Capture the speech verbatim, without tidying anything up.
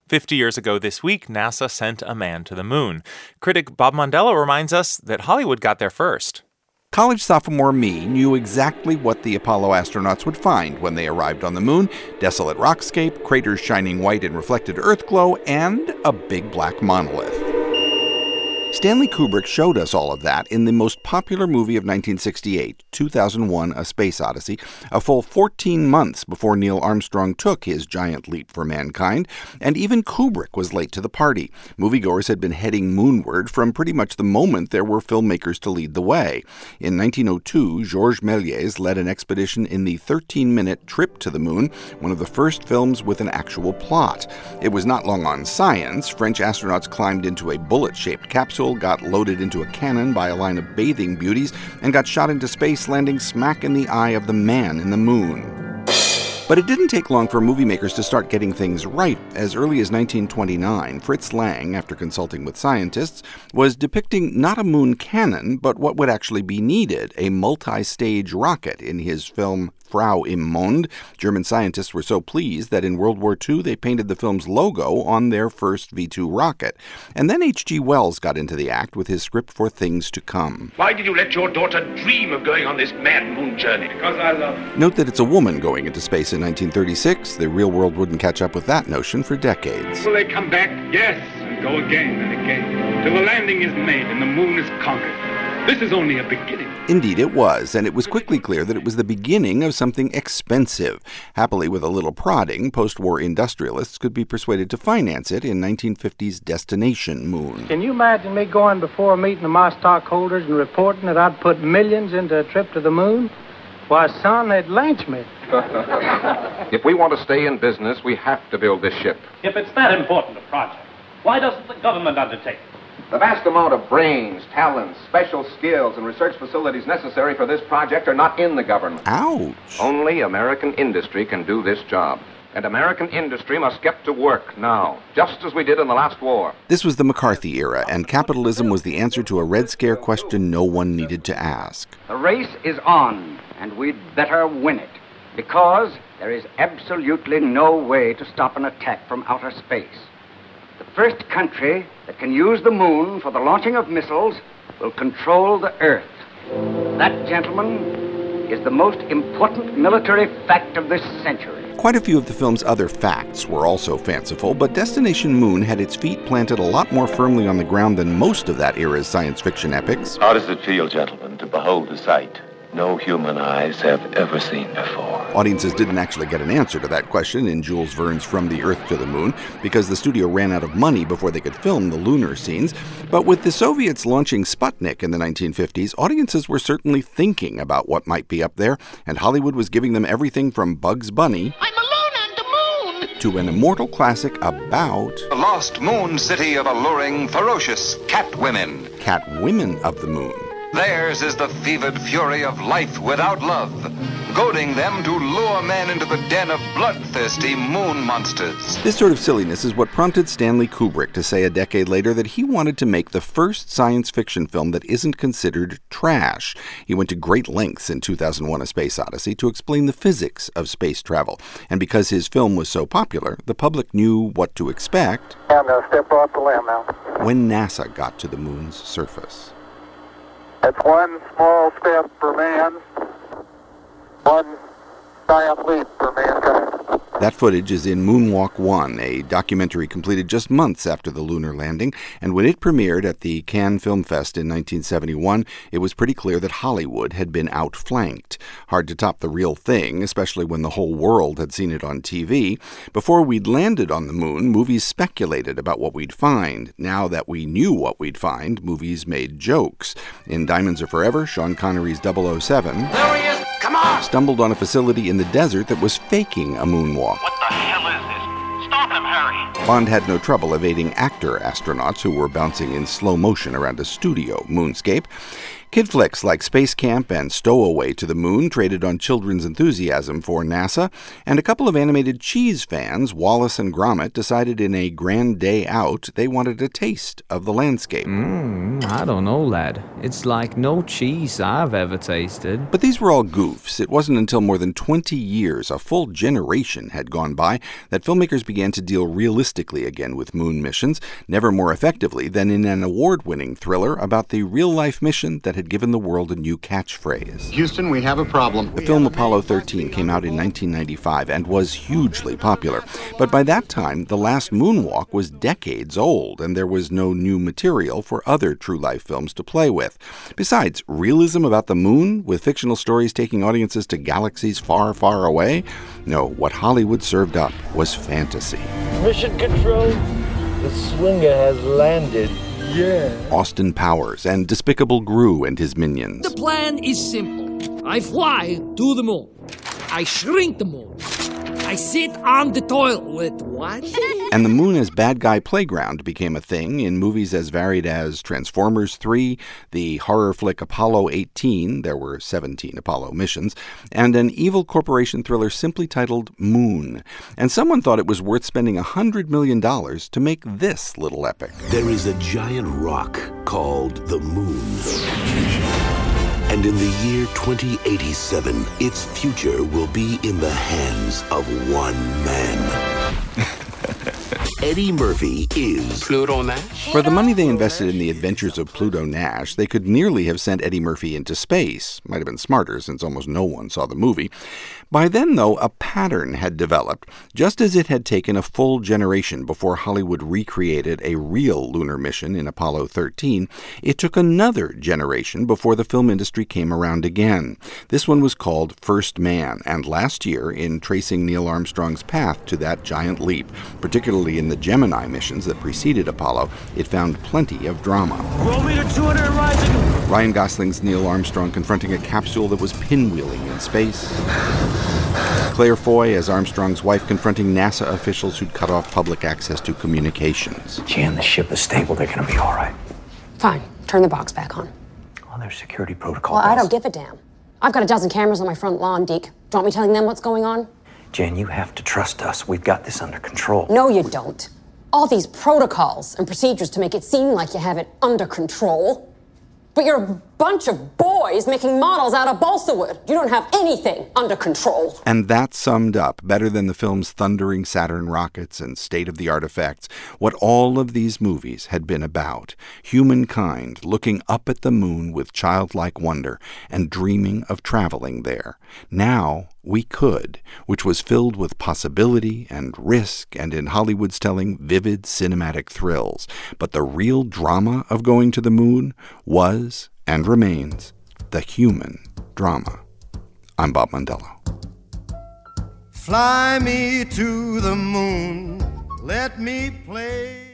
Fifty years ago this week, NASA sent a man to the moon. Critic Bob Mondello reminds us that Hollywood got there first. College sophomore me knew exactly what the Apollo astronauts would find when they arrived on the moon: desolate rockscape, craters shining white in reflected Earth glow, and a big black monolith. Stanley Kubrick showed us all of that in the most popular movie of nineteen sixty-eight, two thousand one: A Space Odyssey, a full fourteen months before Neil Armstrong took his giant leap for mankind, and even Kubrick was late to the party. Moviegoers had been heading moonward from pretty much the moment there were filmmakers to lead the way. In nineteen oh two, Georges Méliès led an expedition in the thirteen-minute Trip to the Moon, one of the first films with an actual plot. It was not long on science. French astronauts climbed into a bullet-shaped capsule, got loaded into a cannon by a line of bathing beauties, and got shot into space, landing smack in the eye of the man in the moon. But it didn't take long for movie makers to start getting things right. As early as nineteen twenty-nine, Fritz Lang, after consulting with scientists, was depicting not a moon cannon, but what would actually be needed, a multi-stage rocket, in his film Frau im Mond. German scientists were so pleased that in World War Two they painted the film's logo on their first V two rocket. And then H G Wells got into the act with his script for Things to Come. Why did you let your daughter dream of going on this mad moon journey? Because I love her. Note that it's a woman going into space in nineteen thirty-six. The real world wouldn't catch up with that notion for decades. Will they come back? Yes, and go again and again, till the landing is made and the moon is conquered. This is only a beginning. Indeed it was, and it was quickly clear that it was the beginning of something expensive. Happily, with a little prodding, post-war industrialists could be persuaded to finance it in nineteen fifty's Destination Moon. Can you imagine me going before a meeting of my stockholders and reporting that I'd put millions into a trip to the moon? Why, son, they'd lynch me. If we want to stay in business, we have to build this ship. If it's that important a project, why doesn't the government undertake it? The vast amount of brains, talents, special skills, and research facilities necessary for this project are not in the government. Ouch! Only American industry can do this job. And American industry must get to work now, just as we did in the last war. This was the McCarthy era, and capitalism was the answer to a Red Scare question no one needed to ask. The race is on, and we'd better win it, because there is absolutely no way to stop an attack from outer space. The first country that can use the moon for the launching of missiles will control the Earth. That, gentlemen, is the most important military fact of this century. Quite a few of the film's other facts were also fanciful, but Destination Moon had its feet planted a lot more firmly on the ground than most of that era's science fiction epics. How does it feel, gentlemen, to behold the sight no human eyes have ever seen before? Audiences didn't actually get an answer to that question in Jules Verne's From the Earth to the Moon, because the studio ran out of money before they could film the lunar scenes. But with the Soviets launching Sputnik in the nineteen fifties, audiences were certainly thinking about what might be up there, and Hollywood was giving them everything from Bugs Bunny I'm alone on the moon to an immortal classic about the lost moon city of alluring, ferocious cat women. Cat women of the moon. Theirs is the fevered fury of life without love, goading them to lure men into the den of bloodthirsty moon monsters. This sort of silliness is what prompted Stanley Kubrick to say a decade later that he wanted to make the first science fiction film that isn't considered trash. He went to great lengths in two thousand one: A Space Odyssey to explain the physics of space travel. And because his film was so popular, the public knew what to expect. I'm going to step off the limb now. When NASA got to the moon's surface. That's one small step for man, one giant leap for mankind. That footage is in Moonwalk one, a documentary completed just months after the lunar landing, and when it premiered at the Cannes Film Fest in nineteen seventy-one, it was pretty clear that Hollywood had been outflanked. Hard to top the real thing, especially when the whole world had seen it on T V. Before we'd landed on the moon, movies speculated about what we'd find. Now that we knew what we'd find, movies made jokes. In Diamonds Are Forever, Sean Connery's double oh seven... There he is! Come on! Stumbled on a facility in the desert that was faking a moonwalk. What the hell is this? Stop him, Harry! Bond had no trouble evading actor astronauts who were bouncing in slow motion around a studio moonscape. Kid flicks like Space Camp and Stowaway to the Moon traded on children's enthusiasm for NASA, and a couple of animated cheese fans, Wallace and Gromit, decided in a grand day out they wanted a taste of the landscape. Mm, I don't know, lad. It's like no cheese I've ever tasted. But these were all goofs. It wasn't until more than twenty years, a full generation had gone by, that filmmakers began to deal realistically again with moon missions, never more effectively than in an award-winning thriller about the real-life mission that had given the world a new catchphrase. Houston, we have a problem. The film Apollo thirteen came out in nineteen ninety-five and was hugely popular. But by that time, the last moonwalk was decades old, and there was no new material for other true-life films to play with. Besides, realism about the moon, with fictional stories taking audiences to galaxies far, far away? No, what Hollywood served up was fantasy. Mission Control, the Swinger has landed. Yeah. Austin Powers and Despicable Gru and his minions. The plan is simple. I fly to the moon. I shrink the moon. I sit on the toilet. What? And the moon as bad guy playground became a thing in movies as varied as Transformers three, the horror flick Apollo eighteen, there were seventeen Apollo missions, and an evil corporation thriller simply titled Moon. And someone thought it was worth spending one hundred million dollars to make this little epic. There is a giant rock called the Moon. And in the year twenty eighty-seven, its future will be in the hands of one man. Eddie Murphy is Pluto Nash. For the money they invested in the adventures of Pluto Nash, they could nearly have sent Eddie Murphy into space. Might have been smarter, since almost no one saw the movie. By then, though, a pattern had developed. Just as it had taken a full generation before Hollywood recreated a real lunar mission in Apollo thirteen, it took another generation before the film industry came around again. This one was called First Man, and last year, in tracing Neil Armstrong's path to that giant leap, particularly in the Gemini missions that preceded Apollo, it found plenty of drama. Roll me to two hundred and rising. Ryan Gosling's Neil Armstrong confronting a capsule that was pinwheeling in space. Claire Foy as Armstrong's wife confronting NASA officials who'd cut off public access to communications. Jan, the ship is stable. They're going to be all right. Fine. Turn the box back on. On their security protocol. Well, I don't give a damn. I've got a dozen cameras on my front lawn, Deke. Do you want me telling them what's going on? Jan, you have to trust us. We've got this under control. No, you don't. All these protocols and procedures to make it seem like you have it under control. But you're a bunch of boys making models out of balsa wood. You don't have anything under control. And that summed up, better than the film's thundering Saturn rockets and state-of-the-art effects, what all of these movies had been about. Humankind looking up at the moon with childlike wonder and dreaming of traveling there. Now we could, which was filled with possibility and risk and, in Hollywood's telling, vivid cinematic thrills. But the real drama of going to the moon was and remains the human drama. I'm Bob Mondello. Fly me to the moon, let me play